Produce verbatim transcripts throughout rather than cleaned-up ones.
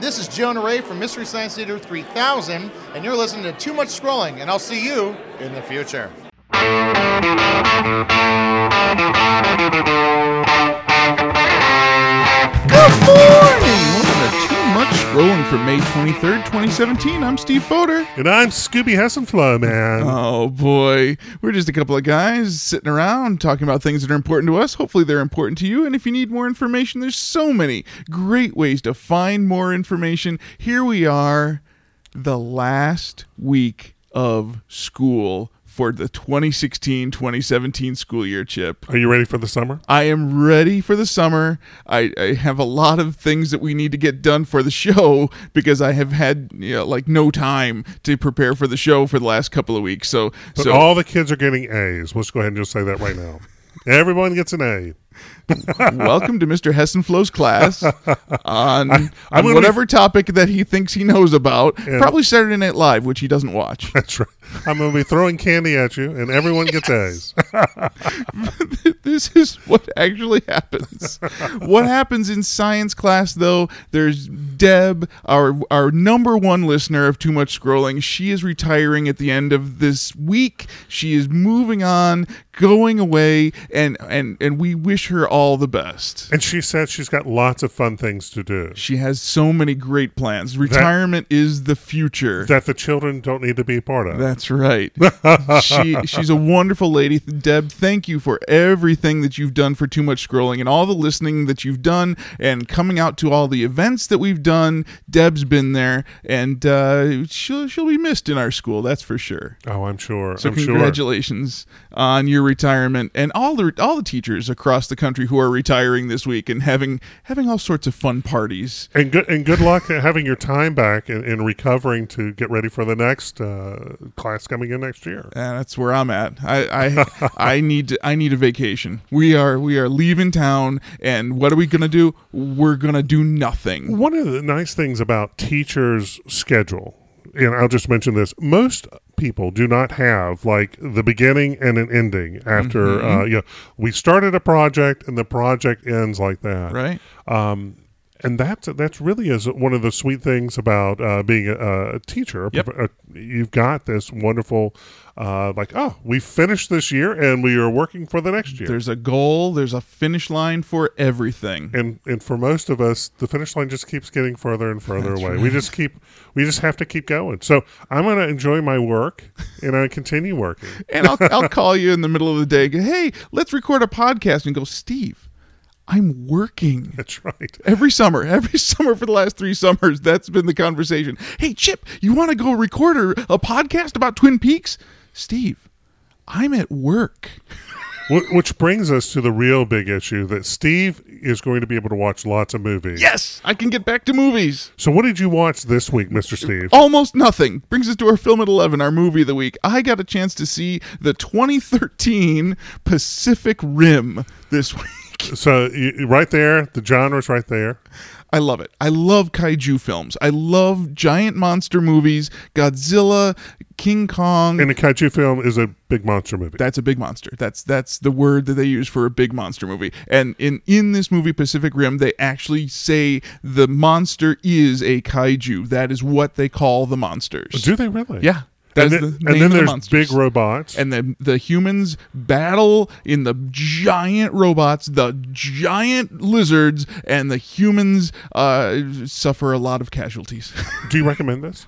this is Jonah Ray from Mystery Science Theater three thousand, and you're listening to Too Much Scrolling, and I'll see you in the future. Good morning! Welcome to Too Much Scrolling for May twenty-third, twenty seventeen. I'm Steve Fodor. And I'm Scooby Hessenflow, man. Oh, boy. We're just a couple of guys sitting around talking about things that are important to us. Hopefully they're important to you. And if you need more information, there's so many great ways to find more information. Here we are, the last week of school for the twenty sixteen twenty seventeen school year, Chip. Are you ready for the summer? I am ready for the summer. I, I have a lot of things that we need to get done for the show because I have had you know, like no time to prepare for the show for the last couple of weeks. So, But so all the kids are getting A's. Let's go ahead and just say that right now. Everyone gets an A. welcome to Mister Hessenflow's class on, I, on whatever be, topic that he thinks he knows about. Probably Saturday Night Live, which he doesn't watch. That's right. I'm going to be throwing candy at you, and everyone gets A's. This is what actually happens. What happens in science class, though, there's Deb, our our number one listener of Too Much Scrolling. She is retiring at the end of this week. She is moving on, going away, and, and, and we wish her all the best. And she said she's got lots of fun things to do. She has so many great plans. Retirement that, is the future. That the children don't need to be a part of. That's right. she She's a wonderful lady. Deb, thank you for everything that you've done for Too Much Scrolling and all the listening that you've done and coming out to all the events that we've done. Deb's been there, and uh, she'll, she'll be missed in our school, that's for sure. Oh, I'm sure. So I'm congratulations sure. on your retirement, and all the all the teachers across the country who are retiring this week and having having all sorts of fun parties. And good and good luck having your time back and, and recovering to get ready for the next uh, class coming in next year. Uh, that's where I'm at. I I, I need to, I need a vacation. We are we are leaving town, and what are we gonna do? We're gonna do nothing. One of the nice things about teachers' schedule, and I'll just mention this: most people do not have like the beginning and an ending after mm-hmm. uh, you know, we started a project and the project ends like that, right? Um, and that's that's really is one of the sweet things about uh, being a, a teacher. Yep. A, you've got this wonderful, uh, like, oh, we finished this year and we are working for the next year. There's a goal. There's a finish line for everything. And and for most of us, the finish line just keeps getting further and further that's away. Right. We just keep we just have to keep going. So I'm going to enjoy my work and I continue working. And I'll I'll call you in the middle of the day. Go, hey, let's record a podcast. And go, Steve, I'm working. That's right. Every summer, every summer for the last three summers, that's been the conversation. Hey, Chip, you want to go record a, a podcast about Twin Peaks? Steve, I'm at work. Which brings us to the real big issue that Steve is going to be able to watch lots of movies. Yes, I can get back to movies. So what did you watch this week, Mister Steve? Almost nothing. Brings us to our Film at eleven, our movie of the week. I got a chance to see the twenty thirteen Pacific Rim this week. So you, right there, the genre's right there. I love it. I love kaiju films. I love giant monster movies, Godzilla, King Kong. And a kaiju film is a big monster movie. That's a big monster. That's that's the word that they use for a big monster movie. And in, in this movie, Pacific Rim, they actually say the monster is a kaiju. That is what they call the monsters. Do they really? Yeah. That and, is then, the and name then of the there's monsters. big robots. And the the humans battle in the giant robots, the giant lizards, and the humans uh, suffer a lot of casualties. Do you recommend this?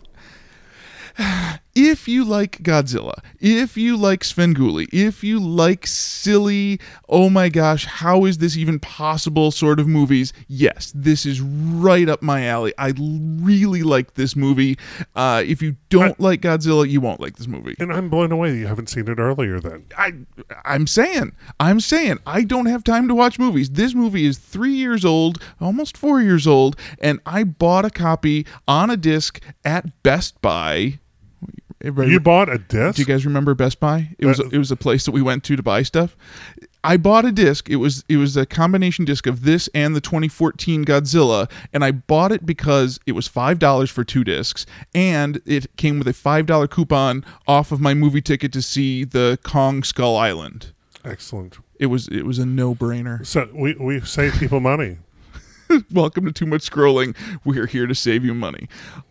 If you like Godzilla, if you like Svengoolie, if you like silly, oh my gosh, how is this even possible sort of movies, yes, this is right up my alley. I really like this movie. Uh, if you don't I, like Godzilla, you won't like this movie. And I'm blown away you haven't seen it earlier then. I, I'm saying, I'm saying, I don't have time to watch movies. This movie is three years old, almost four years old, and I bought a copy on a disc at Best Buy. Everybody, you bought a disc? Do you guys remember Best Buy? It was uh, it was a place that we went to to buy stuff. I bought a disc. It was it was a combination disc of this and the twenty fourteen Godzilla, and I bought it because it was five dollars for two discs, and it came with a five dollar coupon off of my movie ticket to see the Kong Skull Island. Excellent. It was it was a no brainer. So we we save people money. Welcome to Too Much Scrolling. We're here to save you money.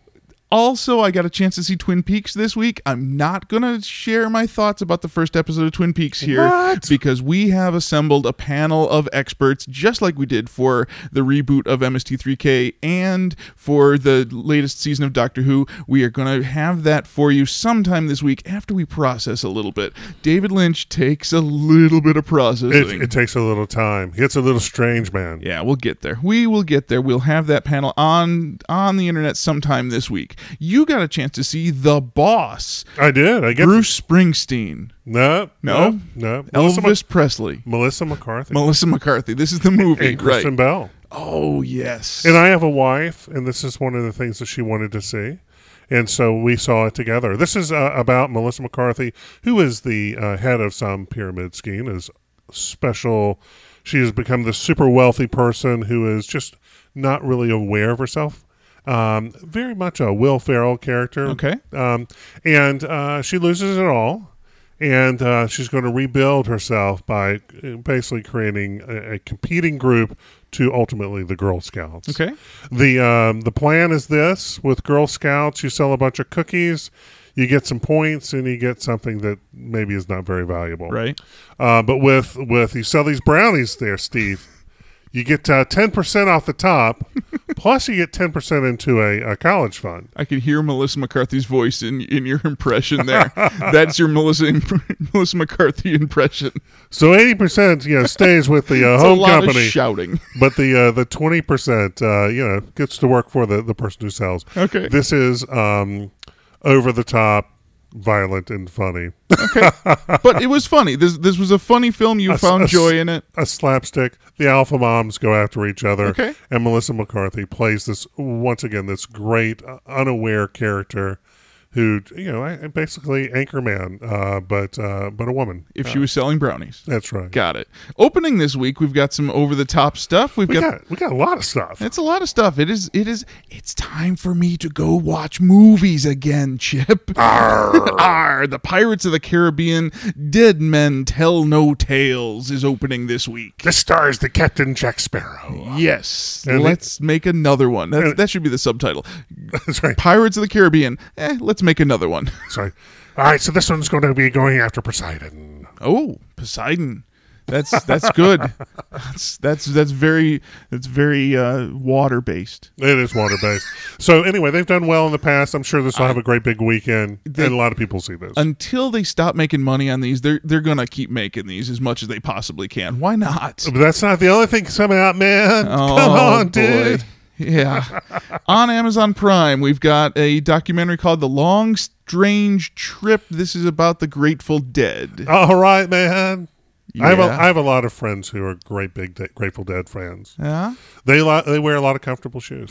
Also, I got a chance to see Twin Peaks this week. I'm not going to share my thoughts about the first episode of Twin Peaks here What? because we have assembled a panel of experts, just like we did for the reboot of M S T three K and for the latest season of Doctor Who. We are going to have that for you sometime this week after we process a little bit. David Lynch takes a little bit of processing. It, it takes a little time. It's a little strange, man. Yeah, we'll get there. We will get there. We'll have that panel on on the internet sometime this week. You got a chance to see The Boss. I did. I get Bruce Springsteen. no, No? no, no. Melissa, Elvis Presley. Ma- Melissa McCarthy, Melissa McCarthy. This is the movie, and Kristen right? Bell. Oh, yes. And I have a wife, and this is one of the things that she wanted to see. And so we saw it together. This is uh, about Melissa McCarthy, who is the uh, head of some pyramid scheme, is special. She has become this super wealthy person who is just not really aware of herself. Um, very much a Will Ferrell character. Okay. Um, and uh, she loses it all. And uh, she's going to rebuild herself by basically creating a, a competing group to ultimately the Girl Scouts. Okay. The um, the plan is this: with Girl Scouts, you sell a bunch of cookies, you get some points, and you get something that maybe is not very valuable. Right. Uh, but with with you sell these brownies there, Steve, you get uh, ten percent off the top, plus you get ten percent into a, a college fund. I could hear Melissa McCarthy's voice in, in your impression there. That's your Melissa Melissa McCarthy impression. So eighty percent, you know, stays with the uh, It's home a lot company, of shouting. but the uh, the twenty percent, uh, you know, gets to work for the, the person who sells. Okay. This is um, over the top, violent, and funny. Okay. But it was funny. This this was a funny film. You A- found a- joy in it. A slapstick. The alpha moms go after each other. Okay. And Melissa McCarthy plays this, once again, this great, uh, unaware character who, you know, I- basically Anchorman, uh, but uh, but a woman. If Uh, she was selling brownies. That's right. Got it. Opening this week, we've got some over-the-top stuff. We've We got... got we got a lot of stuff. It's a lot of stuff. It is. It is. It's time for me to go watch movies again, Chip. Arr. Arr. The Pirates of the Caribbean: Dead Men Tell No Tales is opening this week. This stars the Captain Jack Sparrow. Yes. And let's make another one. That's, and- that should be the subtitle. That's right. Pirates of the Caribbean. Eh, let's make another one. Sorry. All right, so this one's going to be going after Poseidon. Oh, Poseidon. That's that's good. That's that's that's very that's very uh, water based. It is water based. So anyway, they've done well in the past. I'm sure this will have a great big weekend, They- and a lot of people see this. Until they stop making money on these, they're they're gonna keep making these as much as they possibly can. Why not? But that's not the only thing coming out, man. Oh, Come on, boy. dude. Yeah. On Amazon Prime, we've got a documentary called The Long Strange Trip. This is about the Grateful Dead. All right, man. I have a, Yeah. I have a lot of friends who are great big De- Grateful Dead fans. Yeah. They lo- they wear a lot of comfortable shoes.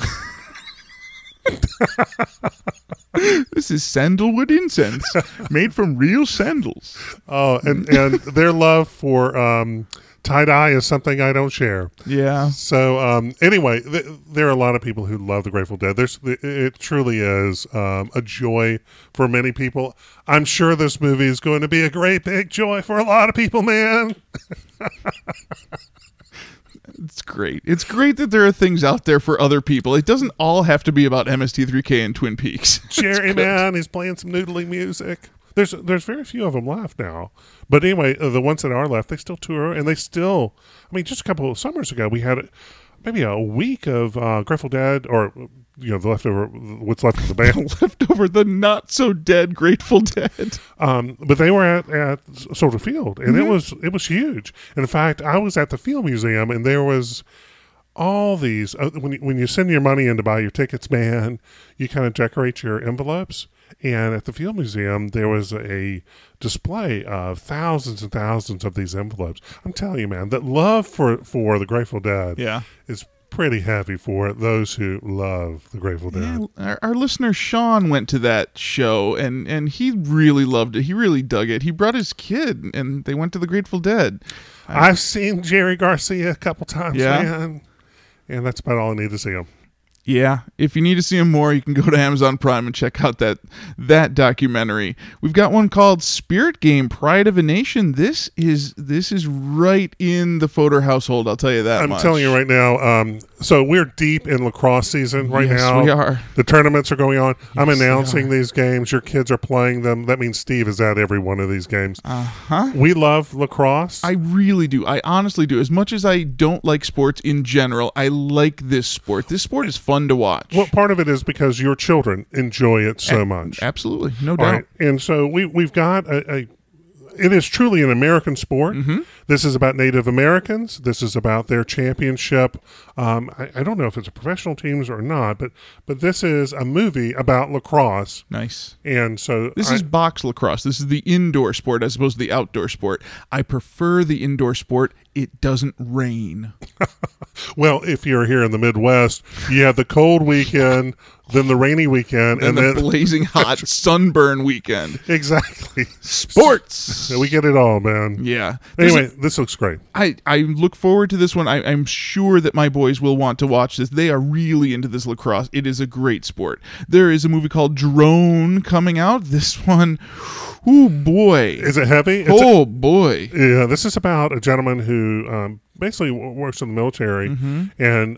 This is sandalwood incense made from real sandals. Oh, and and their love for um, tie dye is something I don't share. Yeah. So um, anyway, th- there are a lot of people who love the Grateful Dead. There's it truly is um, a joy for many people. I'm sure this movie is going to be a great big joy for a lot of people, man. It's great. It's great that there are things out there for other people. It doesn't all have to be about M S T three K and Twin Peaks. Jerry, man, he's playing some noodling music. There's there's very few of them left now. But anyway, uh, the ones that are left, they still tour, and they still, I mean, just a couple of summers ago, we had maybe a week of uh, Grateful Dead, or, you know, the leftover, what's left of the band. Leftover the not so dead Grateful Dead. Um, but they were at, at Soldier Field, and Mm-hmm. it was it was huge. And in fact, I was at the Field Museum, and there was all these, uh, when, you, when you send your money in to buy your tickets, man, you kind of decorate your envelopes. And at the Field Museum, there was a display of thousands and thousands of these envelopes. I'm telling you, man, that love for, for the Grateful Dead Yeah. is pretty heavy for those who love the Grateful Dead. Yeah, our, our listener Sean went to that show and, and he really loved it. He really dug it. He brought his kid and they went to the Grateful Dead. I've seen Jerry Garcia a couple times, Yeah? man. And that's about all I need to see him. Yeah, if you need to see him more, you can go to Amazon Prime and check out that that documentary. We've got one called Spirit Game: Pride of a Nation. This is this is right in the Fodor household. I'll tell you that I'm much. telling you right now. Um, so we're deep in lacrosse season right Yes, now. we are. The tournaments are going on. I'm Yes, they announcing are. these games. Your kids are playing them. That means Steve is at every one of these games. Uh huh. We love lacrosse. I really do. I honestly do. As much as I don't like sports in general, I like this sport. This sport is fun to watch. Well, part of it is because your children enjoy it so A- much. Absolutely, no All doubt. right, and so we we've got a. a it is truly an American sport. Mm-hmm. This is about Native Americans. This is about their championship. Um, I, I don't know if it's a professional teams or not, but but this is a movie about lacrosse. Nice. And so This I- is box lacrosse. This is the indoor sport as opposed to the outdoor sport. I prefer the indoor sport. It doesn't rain. well, if you're here in the Midwest, you have the cold weekend, then the rainy weekend, And, and, the then blazing hot sunburn weekend. exactly. Sports. We get it all, man. Yeah. There's Anyway, a- this looks great. I, I look forward to this one. I, I'm sure that my boys will want to watch this. They are really into this lacrosse. It is a great sport. There is a movie called Drone coming out. This one, oh boy. Is it heavy? It's a- Oh boy. Yeah, this is about a gentleman who um, basically w- works in the military Mm-hmm. and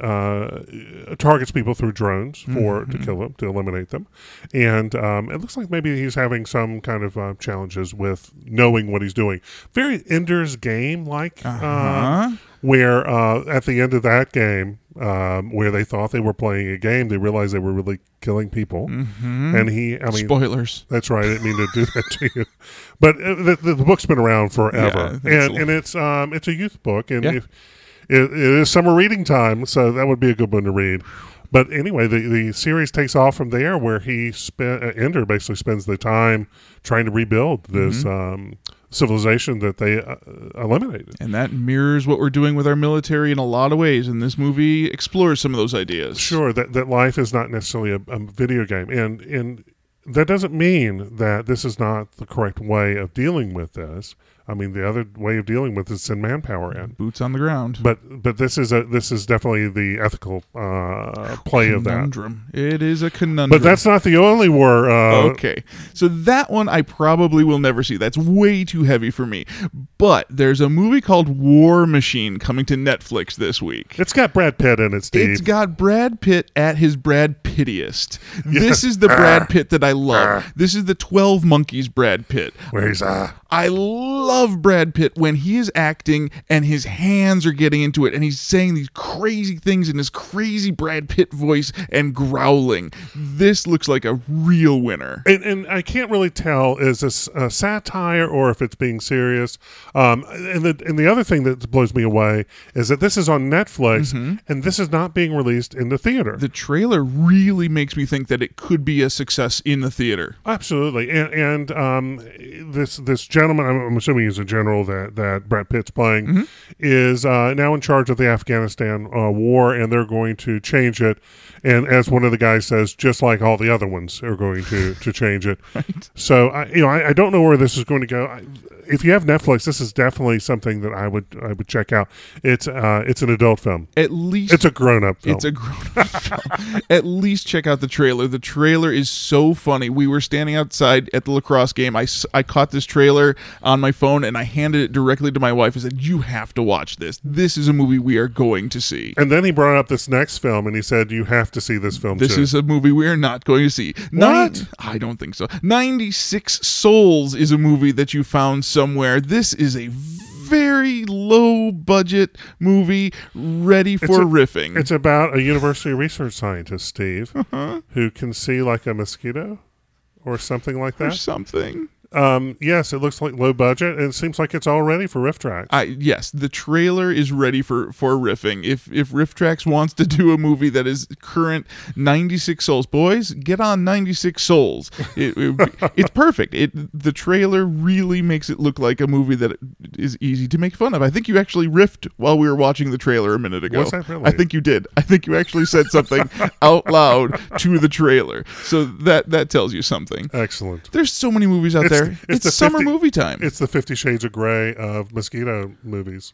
uh, targets people through drones for Mm-hmm. to kill them, to eliminate them. And um, it looks like maybe he's having some kind of uh, challenges with knowing what he's doing. Very Ender's Game like, Uh-huh. uh, where uh, at the end of that game, um, where they thought they were playing a game, they realized they were really killing people. Mm-hmm. And he, I mean, Spoilers. that's right. I didn't mean to do that to you, but uh, the, the, the book's been around forever, Yeah, and and it's um it's a youth book, and Yeah. if, it, it is summer reading time, so that would be a good one to read. But anyway, the, the series takes off from there, where he spent uh, Ender basically spends the time trying to rebuild this Mm-hmm. um, civilization that they uh, eliminated. And that mirrors what we're doing with our military in a lot of ways. And this movie explores some of those ideas. Sure, that, that life is not necessarily a, a video game, and and that doesn't mean that this is not the correct way of dealing with this. I mean, the other way of dealing with it is send manpower in. Boots on the ground. But but this is a this is definitely the ethical uh, play of that. Conundrum. It is a conundrum. But that's not the only war. Uh, Okay. So that one I probably will never see. That's way too heavy for me. But there's a movie called War Machine coming to Netflix this week. It's got Brad Pitt in it, Steve. It's got Brad Pitt at his Brad Pittiest. This is the Brad Pitt that I love. This is the twelve Monkeys Brad Pitt. Where he's uh, I love Brad Pitt when he is acting and his hands are getting into it and he's saying these crazy things in his crazy Brad Pitt voice and growling. This looks like a real winner. and, and I can't really tell is this a satire or if it's being serious. Um, and the and the other thing that blows me away is that this is on Netflix and this is not being released in the theater. The trailer really makes me think that it could be a success in the theater. Absolutely, and and um, this this gentleman, I'm, I'm assuming he's a general that, that Brad Pitt's playing, Mm-hmm. is uh, now in charge of the Afghanistan uh, war, and they're going to change it. And as one of the guys says, just like all the other ones are going to, to change it. Right. So I, you know, I, I don't know where this is going to go. I, if you have Netflix, this is definitely something that I would I would check out. It's uh, it's an adult film. At least It's a grown up film. It's a grown-up film. At least check out the trailer. The trailer is so funny. We were standing outside at the lacrosse game. I, s- I caught this trailer on my phone and I handed it directly to my wife and said, "You have to watch this. This is a movie we are going to see." and then he brought up this next film, and he said, "You have to see this film This too." is a movie we are not going to see. What? I don't think so. ninety-six Souls is a movie that you found somewhere. This is a very low budget movie ready for a- riffing. It's about a university research scientist, Steve, Uh-huh. who can see like a mosquito or something like or that. something. Um, yes, it looks like low budget, and it seems like it's all ready for Riff Tracks. I yes, the trailer is ready for for riffing. If if Riff Tracks wants to do a movie that is current ninety-six Souls, boys, get on ninety-six Souls. It, it- it's perfect. It the trailer really makes it look like a movie that is easy to make fun of. I think you actually riffed while we were watching the trailer a minute ago. Was I really? I think you did. I think you actually said something out loud to the trailer. So that that tells you something. Excellent. There's so many movies out It's- there. it's It's, the summer fifty movie time. It's the Fifty Shades of Grey of mosquito movies.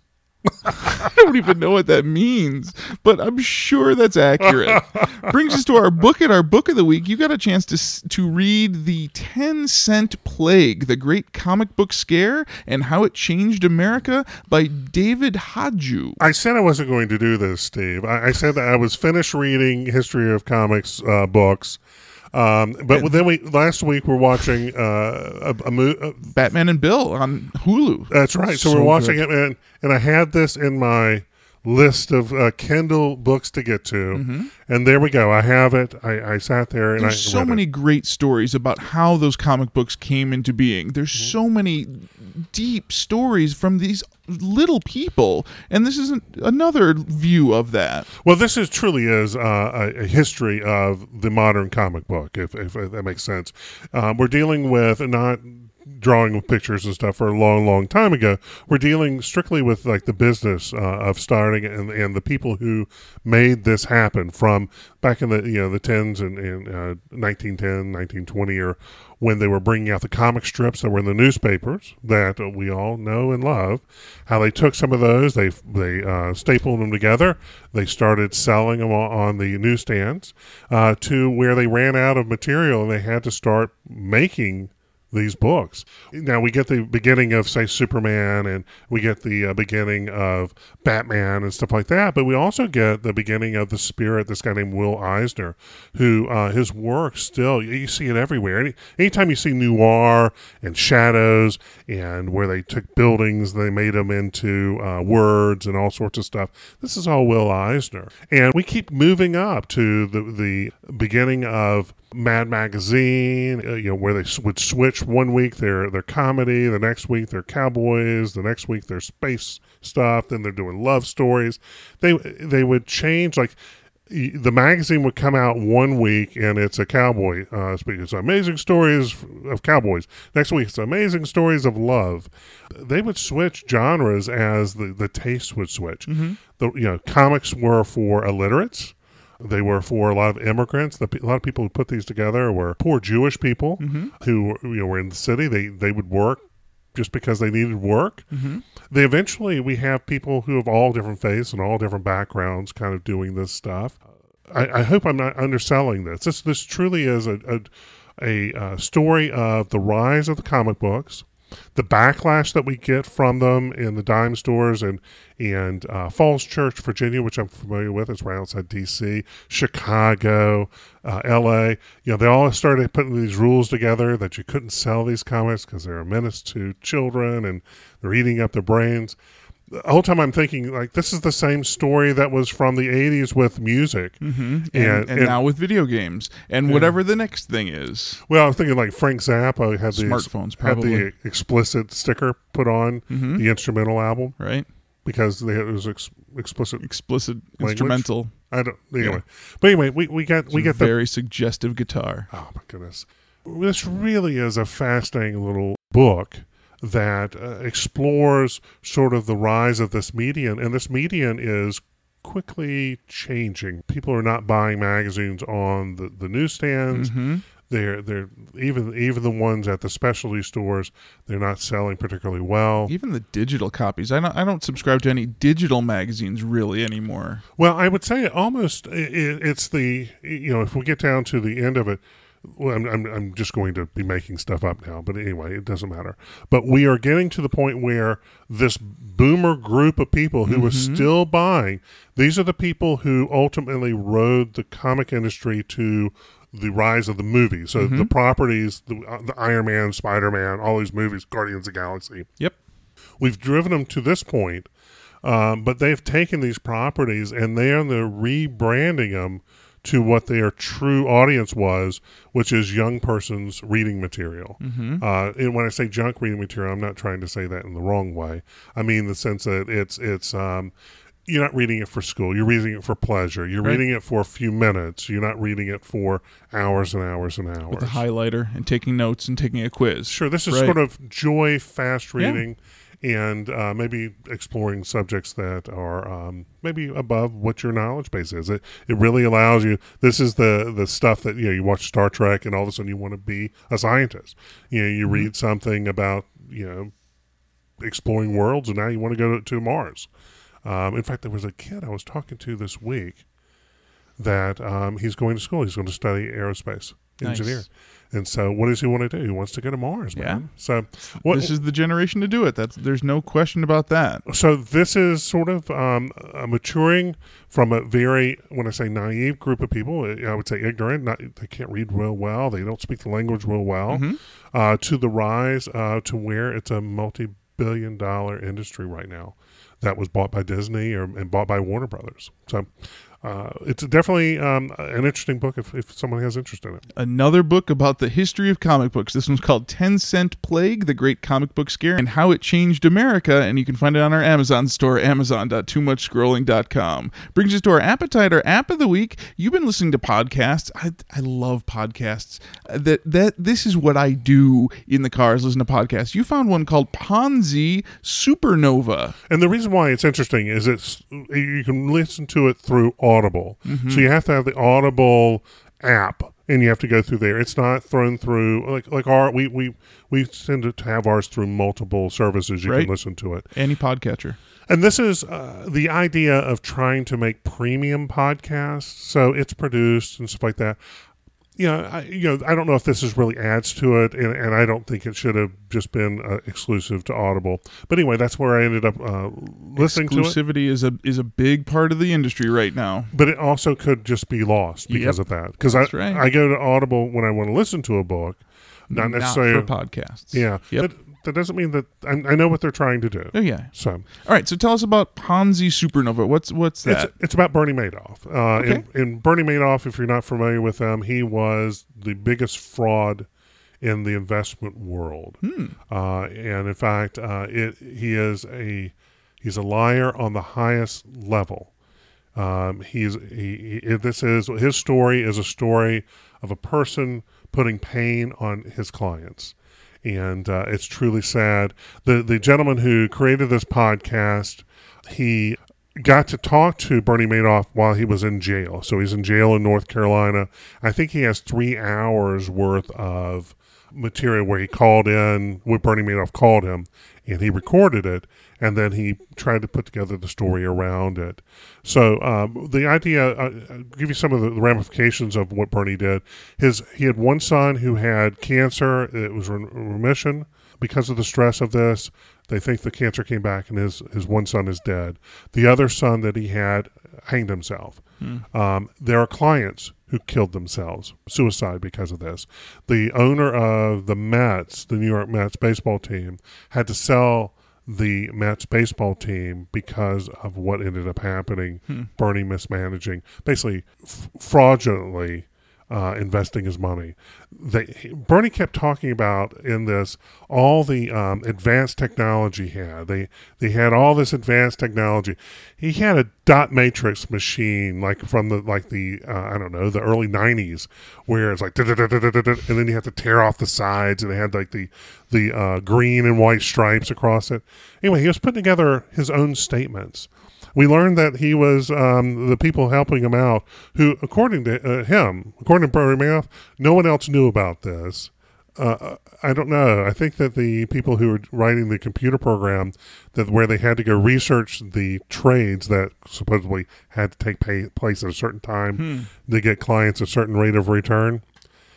I don't even know what that means, but I'm sure that's accurate. Brings us to our book at our book of the week. You got a chance to s- to read The ten Cent Plague, The Great Comic Book Scare and How It Changed America by David Hadju. I said I wasn't going to do this, Steve. I, I said that I was finished reading History of Comics uh, books. Um, but then we last week we're watching uh, a, a movie. Batman and Bill on Hulu. That's right. So, So we're watching good. it, and, and I had this in my list of uh, Kindle books to get to, Mm-hmm. and there we go. I have it. I, I sat there and There's I so read many it. great stories about how those comic books came into being. There's Mm-hmm. so many deep stories from these little people, and this isn't another view of that. Well, this is truly is uh, a, a history of the modern comic book, if, if, if that makes sense. Um, we're dealing with not drawing with pictures and stuff for a long, long time ago. We're dealing strictly with like the business uh, of starting and, and the people who made this happen from back in the you know the tens and, and uh, nineteen ten, nineteen twenty, or when they were bringing out the comic strips that were in the newspapers that uh, we all know and love. How they took some of those, they they uh, stapled them together, they started selling them on, on the newsstands uh, to where they ran out of material and they had to start making these books. Now we get the beginning of, say, Superman, and we get the uh, beginning of Batman and stuff like that, but we also get the beginning of the spirit, this guy named Will Eisner, who uh, his work still, you see it everywhere. Any, anytime you see noir and shadows and where they took buildings, they made them into uh, words and all sorts of stuff, this is all Will Eisner. And we keep moving up to the, the beginning of Mad Magazine, uh, you know, where they s- would switch one week their their comedy, the next week they're cowboys, the next week they're space stuff, then they're doing love stories. They they would change, like y- the magazine would come out one week and it's a cowboy uh, speaking. It's amazing stories of cowboys. Next week it's amazing stories of love. They would switch genres as the the taste would switch. Mm-hmm. The you know comics were for illiterates. They were for a lot of immigrants. The, a lot of people who put these together were poor Jewish people Mm-hmm. who you know were in the city. They they would work just because they needed work. Mm-hmm. They eventually we have people who have all different faiths and all different backgrounds, kind of doing this stuff. I, I hope I'm not underselling this. This this truly is a a, a uh, story of the rise of the comic books, the backlash that we get from them in the dime stores and and uh, Falls Church, Virginia, which I'm familiar with. It's right outside D C, Chicago, uh, L A. You know, they all started putting these rules together that you couldn't sell these comics because they're a menace to children and they're eating up their brains. The whole time I'm thinking, like, this is the same story that was from the eighties with music. Mm-hmm. And, And- and, and- now with video games and Yeah. whatever the next thing is. Well, I'm thinking like Frank Zappa had the, Smartphones, had probably. the explicit sticker put on Mhm. the instrumental album. Right? Because they, it was ex- explicit. Explicit Language? instrumental. I don't. Anyway, Yeah. but anyway, we we got we It's a get the. very suggestive guitar. Oh my goodness, this really is a fascinating little book that uh, explores sort of the rise of this medium, and this medium is quickly changing. People are not buying magazines on the, the newsstands. Mm-hmm. They're they're even even the ones at the specialty stores. They're not selling particularly well. Even the digital copies. I don't. I don't subscribe to any digital magazines really anymore. Well, I would say almost i- i- it's the, you know, if we get down to the end of it, well, I'm, I'm, I'm just going to be making stuff up now, but anyway, it doesn't matter. But we are getting to the point where this boomer group of people who was Mhm. still buying, these are the people who ultimately rode the comic industry to the rise of the movies. So Mhm. the properties, the, uh, the Iron Man, Spider-Man, all these movies, Guardians of the Galaxy. Yep. We've driven them to this point, um, but they've taken these properties and they are they're rebranding them to what their true audience was, which is young person's reading material. Mm-hmm. Uh, and when I say junk reading material, I'm not trying to say that in the wrong way. I mean the sense that it's it's um, you're not reading it for school. You're reading it for pleasure. You're Right. reading it for a few minutes. You're not reading it for hours and hours and hours. With a highlighter and taking notes and taking a quiz. Sure, this is Right. sort of joy, fast Yeah. reading, and uh, maybe exploring subjects that are um, maybe above what your knowledge base is. It it really allows you. This is the the stuff that you know. You watch Star Trek, and all of a sudden you want to be a scientist. You know, you Mm-hmm. read something about you know exploring worlds, and now you want to go to, to Mars. Um, in fact, there was a kid I was talking to this week that um, he's going to school. He's going to study aerospace engineer. Nice. And so what does he want to do? He wants to go to Mars, man. Yeah. So what, This is the generation to do it. That's There's no question about that. so this is sort of um, uh, maturing from a very, when I say naive group of people, I would say ignorant. Not, they can't read real well. They don't speak the language real well. Mm-hmm. Uh, to the rise uh, to where it's a multi-billion dollar industry right now that was bought by Disney or and bought by Warner Brothers. So uh, it's definitely um, an interesting book if, if someone has interest in it. Another book about the history of comic books. This one's called ten cent Plague, The Great Comic Book Scare, and How It Changed America, and you can find it on our Amazon store, amazon dot too much scrolling dot com. Brings us to our Appetite, our App of the Week. You've been listening to podcasts. I, I love podcasts. Uh, That that This is what I do in the car, is listen to podcasts. You found one called Ponzi Supernova. And the reason why it's interesting is it's you can listen to it through Audible. Mm-hmm. So you have to have the Audible app, and you have to go through there. It's not thrown through like like our we we we tend to have ours through multiple services. You Right. can listen to it. Any podcatcher. And this is uh, the idea of trying to make premium podcasts. So it's produced and stuff like that. You know, I, you know, I don't know if this is really adds to it, and, and I don't think it should have just been uh, exclusive to Audible. But anyway, that's where I ended up uh, listening to it. Exclusivity is a is a big part of the industry right now. But it also could just be lost because Yep. of that. Because I, That's right. I go to Audible when I want to listen to a book, not necessarily. for podcasts. Yeah. Yep. That, that doesn't mean that I, I know what they're trying to do. Oh yeah. So All right. So tell us about Ponzi Supernova. What's what's that? it's, it's about Bernie Madoff. Uh, Okay. and, and Bernie Madoff, if you're not familiar with him, he was the biggest fraud in the investment world. Hmm. Uh, and in fact, uh, it he is a he's a liar on the highest level. Um, he's he, he this is his story is a story of a person putting pain on his clients, and uh, it's truly sad. The the gentleman who created this podcast, he got to talk to Bernie Madoff while he was in jail. So he's in jail in North Carolina. I think he has three hours worth of material where he called in, where Bernie Madoff called him, and he recorded it, and then he tried to put together the story around it. So um, the idea, uh, I'll give you some of the ramifications of what Bernie did. His He had one son who had cancer. It was in remission. Because of the stress of this, they think the cancer came back, and his, his one son is dead. The other son that he had hanged himself. Hmm. Um, there are clients who killed themselves, suicide because of this. The owner of the Mets, the New York Mets baseball team, had to sell the Mets baseball team because of what ended up happening. Hmm. Bernie mismanaging, basically f- fraudulently uh, investing his money. They, he, Bernie kept talking about in this all the um, advanced technology he had. They they had all this advanced technology. He had a dot matrix machine like from the like the uh, I don't know the early nineties where it's like da-da-da-da-da-da, and then you have to tear off the sides, and they had like the the uh, green and white stripes across it. Anyway, he was putting together his own statements. We learned that he was um, the people helping him out who, according to uh, him, according to Bernie Madoff, no one else knew about this. Uh, I don't know. I think that the people who were writing the computer program, that where they had to go research the trades that supposedly had to take pay, place at a certain time Hmm. to get clients a certain rate of return.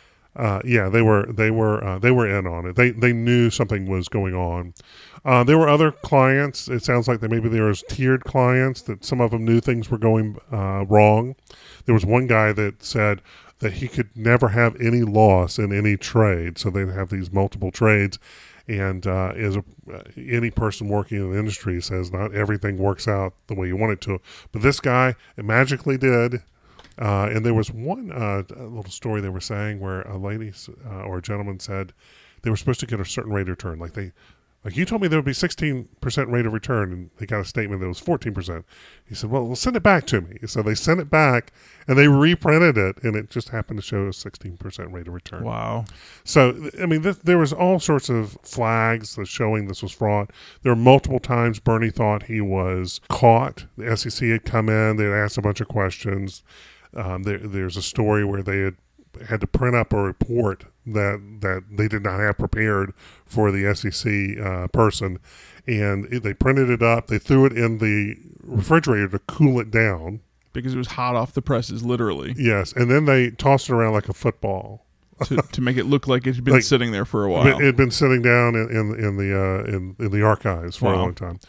Uh, yeah, they were they were uh, they were in on it. They they knew something was going on. Uh, there were other clients. It sounds like that maybe there was tiered clients that some of them knew things were going uh, wrong. There was one guy that said that he could never have any loss in any trade, so they'd have these multiple trades. And uh, as a, uh, any person working in the industry says, not everything works out the way you want it to. But this guy, it magically did. Uh, and there was one uh, little story they were saying where a lady uh, or a gentleman said they were supposed to get a certain rate of return. Like they, like you told me there would be sixteen percent rate of return, and they got a statement that was fourteen percent. He said, well, well, send it back to me. So they sent it back, and they reprinted it, and it just happened to show a sixteen percent rate of return. Wow. So, I mean, th- there was all sorts of flags that showing this was fraud. There were multiple times Bernie thought he was caught. The S E C had come in. They had asked a bunch of questions. Um, there, there's a story where they had had to print up a report that that they did not have prepared for the S E C uh, person, and it, they printed it up. They threw it in the refrigerator to cool it down because it was hot off the presses, literally. Yes, and then they tossed it around like a football to, to make it look like it had been like, sitting there for a while. It had been sitting down in in, in the uh, in in the archives for wow. a long time.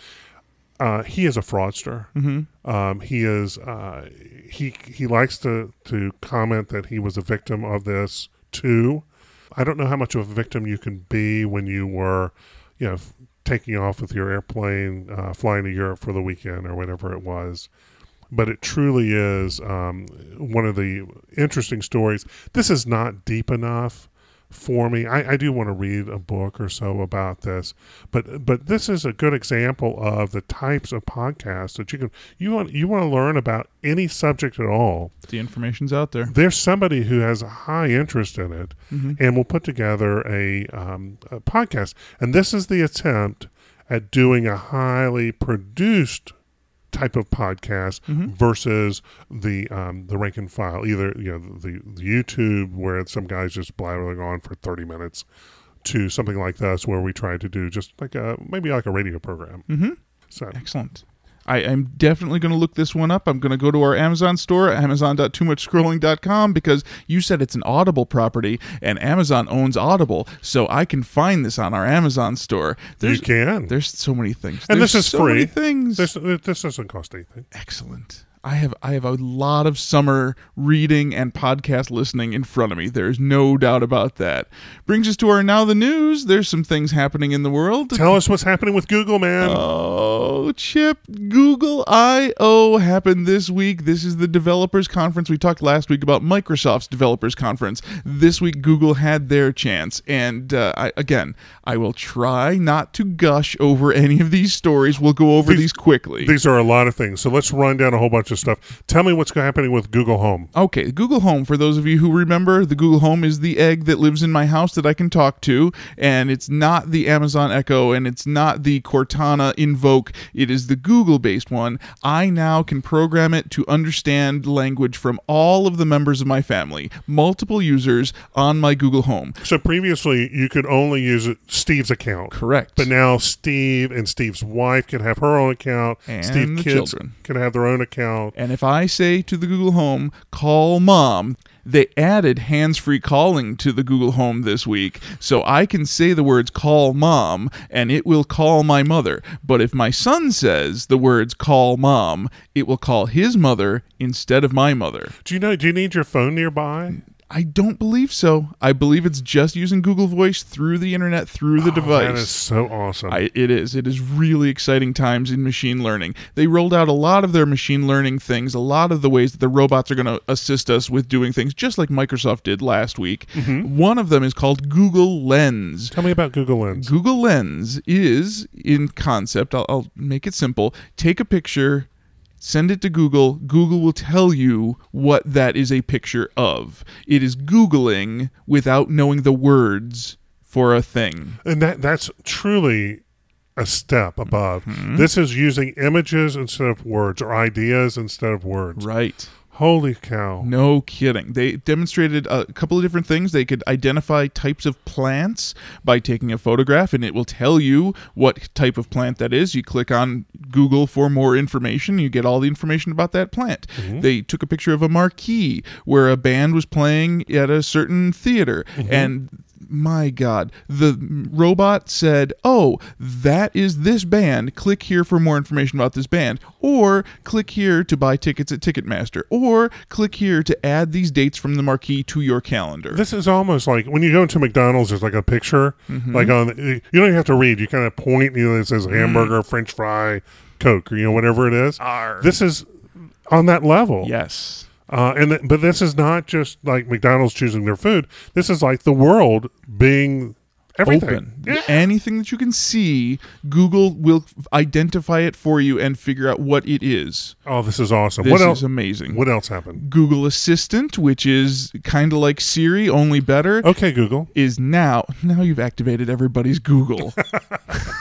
Uh, he is a fraudster. Mm-hmm. Um, he is. Uh, he he likes to to comment that he was a victim of this too. I don't know how much of a victim you can be when you were, you know, f- taking off with your airplane, uh, flying to Europe for the weekend or whatever it was. But it truly is um, one of the interesting stories. This is not deep enough for me. I, I do want to read a book or so about this, but but this is a good example of the types of podcasts that you can you want you want to learn about any subject at all. The information's out there. There's somebody who has a high interest in it, mm-hmm. and will put together a, um, a podcast. And this is the attempt at doing a highly produced type of podcast mm-hmm. versus the um, the rank and file, either you know the, the YouTube where some guys just blathering on for thirty minutes, to something like this where we try to do just like a maybe like a radio program. Mm-hmm. So excellent. I, I'm definitely going to look this one up. I'm going to go to our Amazon store, amazon dot too much scrolling dot com, because you said it's an Audible property, and Amazon owns Audible, so I can find this on our Amazon store. There's, you can. There's so many things. And there's this is so free. Many things. This, this doesn't cost anything. Excellent. I have I have a lot of summer reading and podcast listening in front of me. There's no doubt about that. Brings us to our Now the News. There's some things happening in the world. Tell us what's happening with Google, man. Oh, Chip, Google I O happened this week. This is the developers conference. We talked last week about Microsoft's developers conference. This week, Google had their chance. And uh, I, again, I will try not to gush over any of these stories. We'll go over these, these quickly. These are a lot of things. So let's run down a whole bunch of stuff. Tell me what's happening with Google Home. Okay, Google Home, for those of you who remember, the Google Home is the egg that lives in my house that I can talk to, and it's not the Amazon Echo, and it's not the Cortana Invoke. It is the Google-based one. I now can program it to understand language from all of the members of my family, multiple users on my Google Home. So previously, you could only use Steve's account. Correct. But now Steve and Steve's wife can have her own account. And Steve the kids children can have their own account. And if I say to the Google Home, call mom, they added hands-free calling to the Google Home this week. So I can say the words call mom, and it will call my mother. But if my son says the words call mom, it will call his mother instead of my mother. Do you know, do you need your phone nearby? I don't believe so. I believe it's just using Google Voice through the internet, through the oh, device. That is so awesome. I, it is. It is really exciting times in machine learning. They rolled out a lot of their machine learning things, a lot of the ways that the robots are going to assist us with doing things, just like Microsoft did last week. Mm-hmm. One of them is called Google Lens. Tell me about Google Lens. Google Lens is, in concept, I'll, I'll make it simple, take a picture, send it to Google. Google will tell you what that is a picture of. It is Googling without knowing the words for a thing. And that that's truly a step above. Mm-hmm. This is using images instead of words, or ideas instead of words. Right. Holy cow. No kidding. They demonstrated a couple of different things. They could identify types of plants by taking a photograph, and it will tell you what type of plant that is. You click on Google for more information. You get all the information about that plant. Mm-hmm. They took a picture of a marquee where a band was playing at a certain theater, mm-hmm. and my God, the robot said, oh, that is this band. Click here for more information about this band. Or click here to buy tickets at Ticketmaster. Or click here to add these dates from the marquee to your calendar. This is almost like when you go into McDonald's, there's like a picture. Mm-hmm. Like on, you don't even have to read. You kind of point, you know, it says hamburger, mm. French fry, Coke, or, you know, whatever it is. Arr. This is on that level. Yes. Uh, and th- but this is not just like McDonald's choosing their food. This is like the world being everything. Open. Yeah. Anything that you can see, Google will identify it for you and figure out what it is. Oh, this is awesome. This what else? is amazing. What else happened? Google Assistant, which is kind of like Siri, only better. Okay, Google. Is now, now you've activated everybody's Google.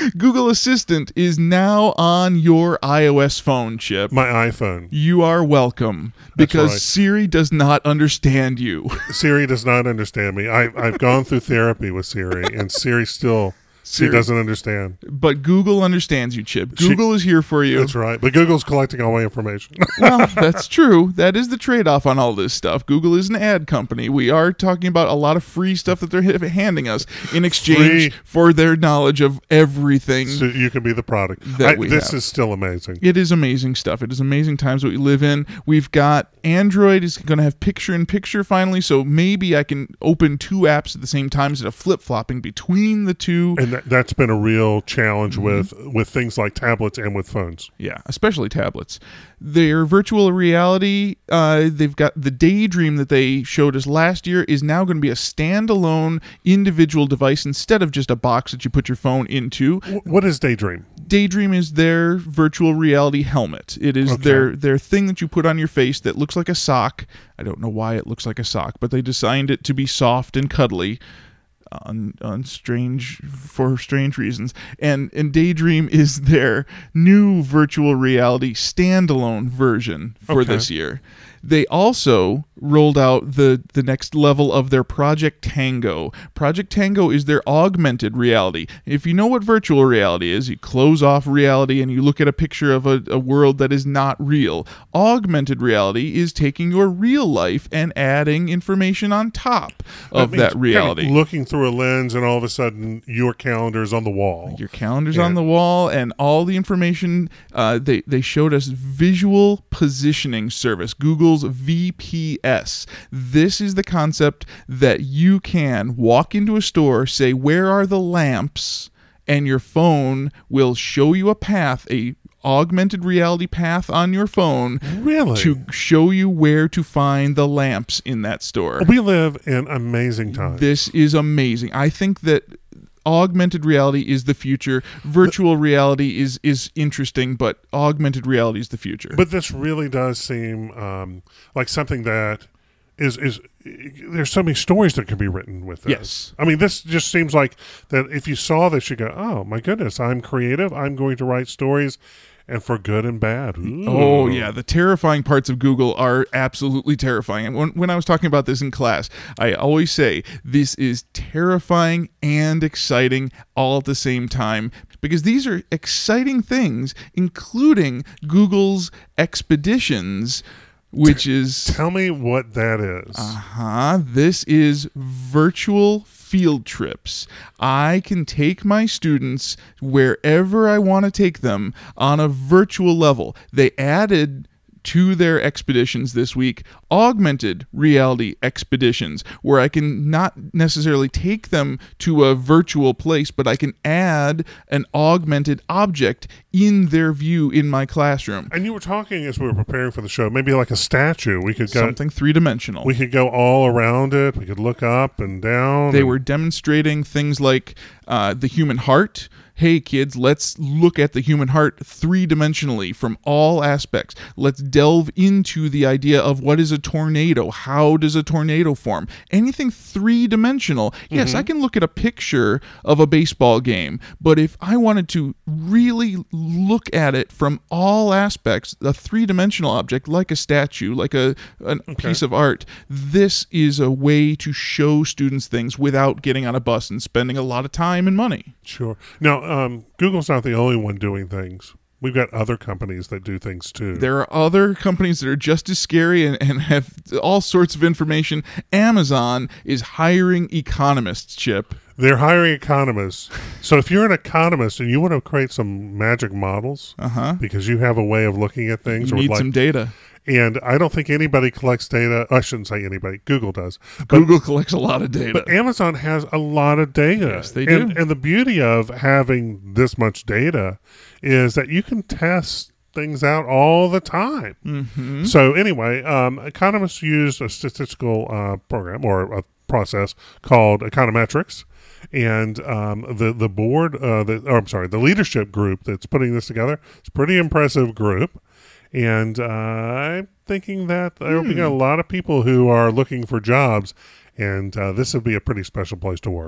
Google Assistant is now on your iOS phone, Chip. My iPhone. You are welcome, because right. Siri does not understand you. Siri does not understand me. I, I've gone through therapy with Siri, and Siri still... She Siri. doesn't understand. But Google understands you, Chip. She- Google is here for you. That's right. But Google's collecting all my information. Well, that's true. That is the trade-off on all this stuff. Google is an ad company. We are talking about a lot of free stuff that they're ha- handing us in exchange Free. for their knowledge of everything. So you can be the product. That I, we this have. is still amazing. It is amazing stuff. It is amazing times that we live in. We've got Android is going to have picture-in-picture finally, so maybe I can open two apps at the same time instead of flip-flopping between the two. And that, that's been a real challenge Mm-hmm. with with things like tablets and with phones. Yeah, especially tablets. Their virtual reality, uh, they've got the Daydream that they showed us last year is now going to be a standalone individual device instead of just a box that you put your phone into. W- what is Daydream? Daydream is their virtual reality helmet. It is Okay. their their thing that you put on your face that looks like a sock. I don't know why it looks like a sock, but they designed it to be soft and cuddly. On, on strange for strange reasons, and and Daydream is their new virtual reality standalone version for Okay. this year. They also rolled out the the next level of their Project Tango. Project Tango is their augmented reality. If you know what virtual reality is, you close off reality and you look at a picture of a, a world that is not real. Augmented reality is taking your real life and adding information on top of means that kind of reality. looking through a lens, and all of a sudden, your calendar is on the wall. Your calendar's Yeah. on the wall, and all the information. Uh, they they showed us visual positioning service, Google's V P S. This is the concept that you can walk into a store, say, "Where are the lamps?" and your phone will show you a path, a augmented reality path on your phone Really? to show you where to find the lamps in that store. We live in amazing times. This is amazing. I think that augmented reality is the future. Virtual reality is is interesting, but augmented reality is the future. But this really does seem um, like something that is is there's so many stories that can be written with this. Yes. I mean, this just seems like that if you saw this, you go, oh, my goodness, I'm creative. I'm going to write stories, and for good and bad. Ooh. Oh, yeah. The terrifying parts of Google are absolutely terrifying. And when, when I was talking about this in class, I always say this is terrifying and exciting all at the same time, because these are exciting things, including Google's Expeditions, which is... Tell me what that is. Uh-huh. This is virtual field trips. I can take my students wherever I want to take them on a virtual level. They added to their expeditions this week augmented reality expeditions, where I can not necessarily take them to a virtual place, but I can add an augmented object in their view in my classroom. And you were talking as we were preparing for the show, maybe like a statue. We could go Something three-dimensional. We could go all around it. We could look up and down. They and- were demonstrating things like uh, the human heart. Hey, kids, let's look at the human heart three-dimensionally from all aspects. Let's delve into the idea of what is a tornado. How does a tornado form? Anything three-dimensional. Yes, I can look at a picture of a baseball game, but if I wanted to really look at it from all aspects, a three-dimensional object like a statue, like a, a piece of art, this is a way to show students things without getting on a bus and spending a lot of time and money. Sure. Now, um, Google's not the only one doing things. We've got other companies that do things too. There are other companies that are just as scary and, and have all sorts of information. Amazon is hiring economists, Chip. They're hiring economists. So if you're an economist and you want to create some magic models, Uh-huh. because you have a way of looking at things, You or need like, some data. and I don't think anybody collects data. I shouldn't say anybody. Google does. But, Google collects a lot of data. but Amazon has a lot of data. Yes, they and, do. And the beauty of having this much data is that you can test things out all the time. Mm-hmm. So anyway, um, economists use a statistical uh, program or a process called econometrics. And um, the the board, uh, the, or I'm sorry, the leadership group that's putting this together, it's a pretty impressive group. And uh, I'm thinking that there will Hmm. be a lot of people who are looking for jobs, and uh, this would be a pretty special place to work.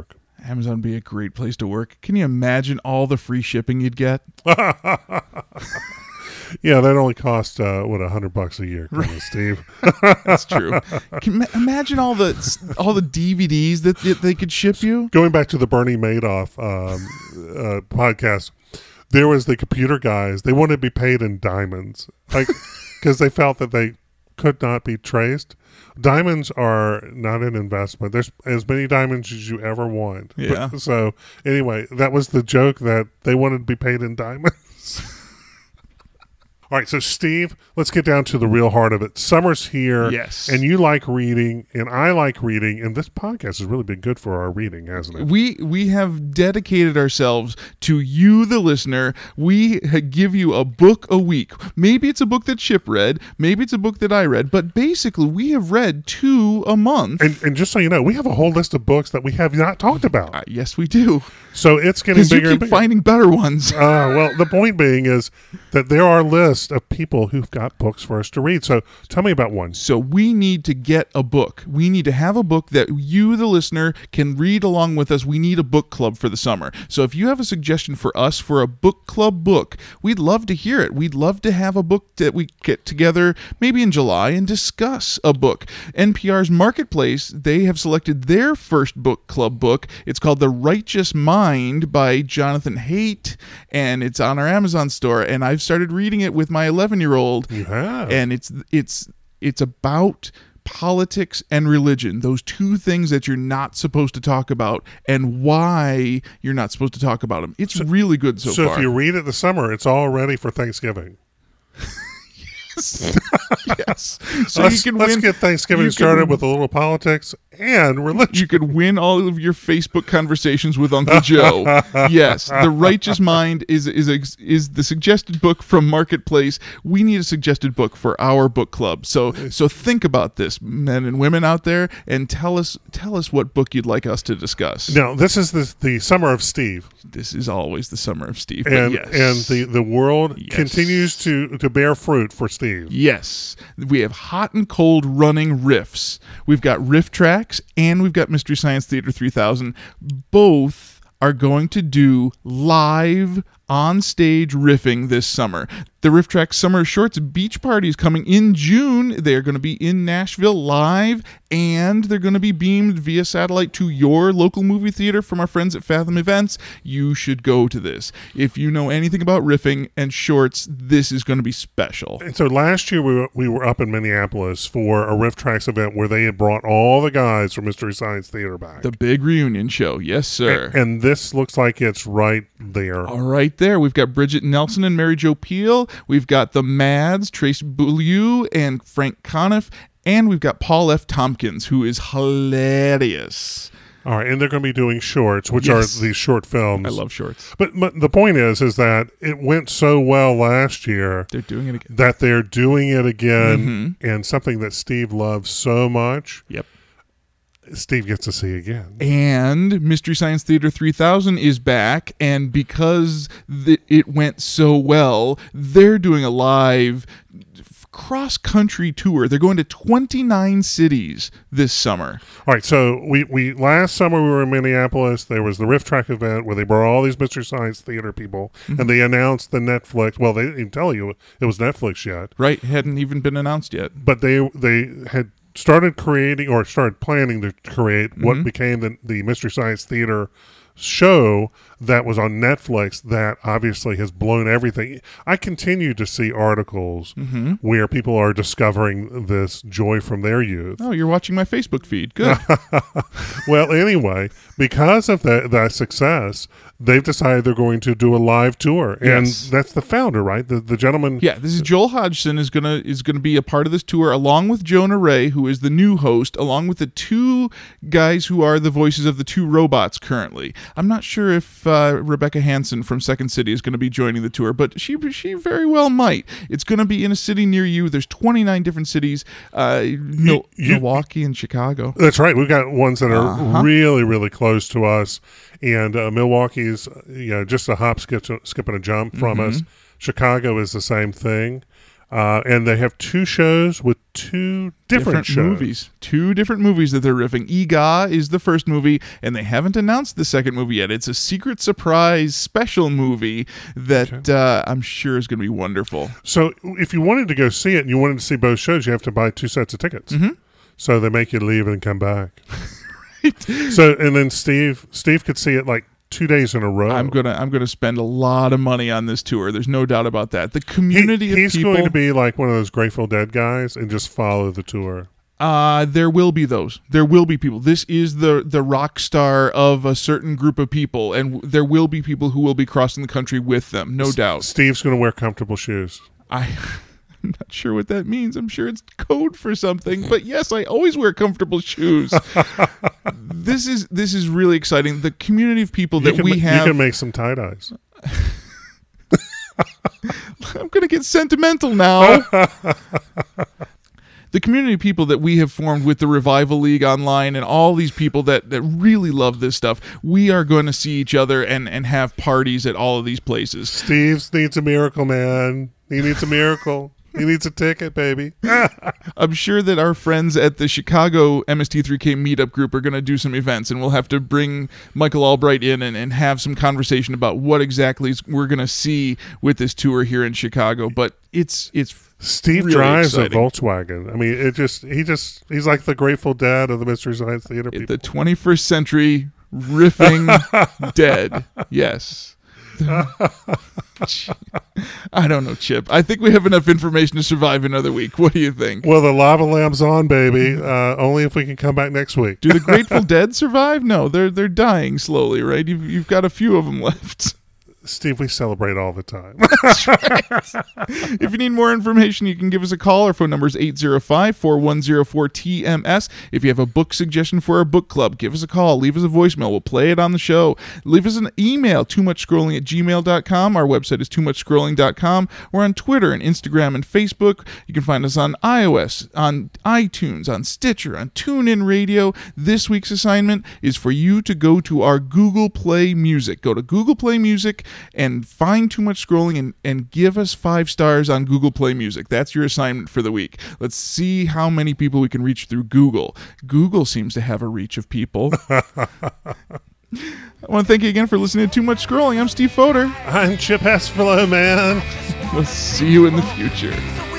Amazon would be a great place to work. Can you imagine all the free shipping you'd get? Yeah, that only cost uh, what a hundred bucks a year, kind of, Steve. That's true. Can you imagine all the all the D V Ds that, that they could ship you? Going back to the Bernie Madoff um, uh, podcast, there was the computer guys. They wanted to be paid in diamonds, like because they felt that they could not be traced. Diamonds are not an investment. There's as many diamonds as you ever want. Yeah. But, so anyway, that was the joke, that they wanted to be paid in diamonds. All right, so Steve, let's get down to the real heart of it. Summer's here. Yes. And you like reading, and I like reading, and this podcast has really been good for our reading, hasn't it? We we have dedicated ourselves to you, the listener. We ha- give you a book a week. Maybe it's a book that Chip read. Maybe it's a book that I read. But basically, we have read two a month. And, and just so you know, we have a whole list of books that we have not talked about. Uh, yes, we do. So it's getting Because you bigger keep and bigger. finding better ones. Uh, well, the point being is that there are lists of people who've got books for us to read. So tell me about one. So we need to get a book. We need to have a book that you, the listener, can read along with us. We need a book club for the summer. So if you have a suggestion for us for a book club book, we'd love to hear it. We'd love to have a book that we get together maybe in July and discuss a book. N P R's Marketplace, they have selected their first book club book. It's called The Righteous Mind by Jonathan Haidt, and it's on our Amazon store. And I've started reading it with my eleven-year-old. You have. And it's it's it's about politics and religion, those two things that you're not supposed to talk about, and why you're not supposed to talk about them. It's So- really good so, So far. if you read it this summer, it's all ready for Thanksgiving. Yes. So let's, you can let's win. get Thanksgiving you started can- with a little politics and religion. You could win all of your Facebook conversations with Uncle Joe. Yes, The Righteous Mind is is a, is the suggested book from Marketplace. We need a suggested book for our book club. So so think about this, men and women out there, and tell us tell us what book you'd like us to discuss. Now, this is the, the summer of Steve. This is always the summer of Steve. But And yes. and the, the world Yes. continues to, to bear fruit for Steve. Yes, we have hot and cold running riffs. We've got riff tracks and we've got Mystery Science Theater three thousand. Both are going to do live on stage riffing this summer. The Riff Track Summer Shorts Beach Party is coming in June. They are going to be in Nashville live, and they're going to be beamed via satellite to your local movie theater from our friends at Fathom Events. You should go to this. If you know anything about riffing and shorts, this is going to be special. And so last year we were, we were up in Minneapolis for a Riff Tracks event where they had brought all the guys from Mystery Science Theater back. The big reunion show. Yes, sir. and, and this looks like it's right there. All right there. We've got Bridget Nelson and Mary Jo Peel. We've got the Mads, Trace Beaulieu, and Frank Conniff. And we've got Paul F. Tompkins, who is hilarious. All right, and they're going to be doing shorts, which Yes. are these short films. I love shorts. But, but the point is, is that it went so well last year They're doing it again. that they're doing it again, Mm-hmm. and something that Steve loves so much, Yep. Steve gets to see again. And Mystery Science Theater three thousand is back, and because th- it went so well, they're doing a live cross-country tour. They're going to twenty-nine cities this summer. All right, so we, we last summer we were in Minneapolis. There was the Riff Track event where they brought all these Mystery Science Theater people, Mm-hmm. and they announced the Netflix. Well, they didn't even tell you it was Netflix yet, Right? Hadn't even been announced yet. but they they had started creating or started planning to create Mm-hmm. what became the, the Mystery Science Theater show that was on Netflix that obviously has blown everything. I continue to see articles Mm-hmm. where people are discovering this joy from their youth. Oh, you're watching my Facebook feed. Good. Well, anyway, because of that, that success, they've decided they're going to do a live tour. And Yes. that's the founder, right? The the gentleman. Yeah, this is Joel Hodgson is gonna is gonna be a part of this tour along with Jonah Ray, who is the new host, along with the two guys who are the voices of the two robots currently. I'm not sure if uh, Rebecca Hansen from Second City is going to be joining the tour, but she she very well might. It's going to be in a city near you. There's twenty-nine different cities, uh, Mil- you- Milwaukee and Chicago. That's right. We've got ones that are Uh-huh. really, really close to us. And uh, Milwaukee's, you know, just a hop, skip, skip and a jump from Mm-hmm. us. Chicago is the same thing. Uh, and they have two shows with two different, different shows. movies. Two different movies that they're riffing. Ega is the first movie, and they haven't announced the second movie yet. It's a secret surprise special movie that Okay. uh, I'm sure is going to be wonderful. So if you wanted to go see it and you wanted to see both shows, you have to buy two sets of tickets. Mhm. So they make you leave and come back. So and then Steve, Steve could see it like two days in a row. I'm gonna I'm gonna spend a lot of money on this tour. There's no doubt about that. The He- community he's of people. going to be like one of those Grateful Dead guys and just follow the tour. Uh, there will be those. There will be people. This is the the rock star of a certain group of people, and w- there will be people who will be crossing the country with them, no doubt. Steve's going to wear comfortable shoes. I, I'm not sure what that means. I'm sure it's code for something, but yes, I always wear comfortable shoes. This is this is really exciting. The community of people You that can, we ma- have. you can make some tie dyes. I'm going to get sentimental now. The community of people that we have formed with the Revival League online and all these people that, that really love this stuff, we are going to see each other and, and have parties at all of these places. Steve needs a miracle, man. He needs a miracle. He needs a ticket, baby. I'm sure that our friends at the Chicago M S T three K meetup group are going to do some events, and we'll have to bring Michael Albright in and, and have some conversation about what exactly is- we're going to see with this tour here in Chicago. But it's it's Steve really drives exciting. a Volkswagen. I mean, it just he just he's like the Grateful Dead of the Mystery Science Theater It- people. the twenty-first century riffing dead. Yes. I don't know, Chip. I think we have enough information to survive another week. What do you think? Well, the lava lamp's on, baby. Uh, only if we can come back next week. Do the Grateful Dead survive? No, they're they're dying slowly, right? You've you've got a few of them left. Steve, we celebrate all the time. If you need more information, you can give us a call. Our phone number is eight zero five, four one zero four, T M S. If you have a book suggestion for our book club, give us a call. Leave us a voicemail. We'll play it on the show. Leave us an email, too much scrolling at gmail dot com. Our website is too much scrolling dot com. We're on Twitter and Instagram and Facebook. You can find us on iOS, on iTunes, on Stitcher, on TuneIn Radio. This week's assignment is for you to go to our Google Play Music. Go to Google Play Music and find Too Much Scrolling and, and give us five stars on Google Play Music. That's your assignment for the week. Let's see how many people we can reach through Google. Google seems to have a reach of people. I want to thank you again for listening to Too Much Scrolling. I'm Steve Fodor. I'm Chip Hesfilo, man. We'll see you in the future.